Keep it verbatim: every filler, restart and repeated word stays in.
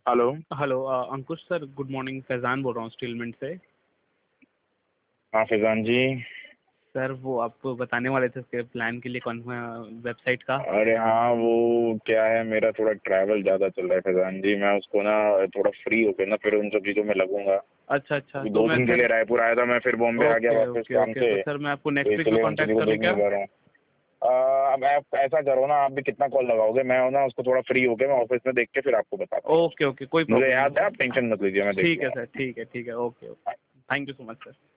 Hello. Hello uh, Ankush sir, good morning. Faizan बोल रहा हूँ स्टीलमिंट से। हाँ फैजान जी। सर वो आपको बताने वाले थे इसके प्लान के लिए कौन वेबसाइट का। अरे हाँ, वो क्या है, मेरा थोड़ा ट्रैवल ज़्यादा चल रहा है फैजान जी। मैं उसको ना थोड़ा फ्री होकर ना फिर उन सब चीज़ों में लगूंगा। अच्छा अच्छा, अभी तो दो मैं दिन के सर। लिए रायपुर आया था, मैं फिर बॉम्बे आ गया ओके वापस ओके काम ओके, से। तो सर मैं आपको तो नेक्स्ट वीक में इसलिए उन चीज़ों कांटेक्ट को कर लूँ देख नहीं क्या? पा रहा हूँ। आ, अब आप ऐसा करो ना, आप भी कितना कॉल लगाओगे, मैं ना उसको थोड़ा फ्री होके मैं ऑफिस में देख के फिर आपको बताता हूँ। ओके ओके, कोई मुझे प्रॉब्लम नहीं याद है, आप सर। टेंशन मत लीजिए, मैं देख ठीक है लूँगा। सर, ठीक है ठीक है, okay okay. Thank you so much sir.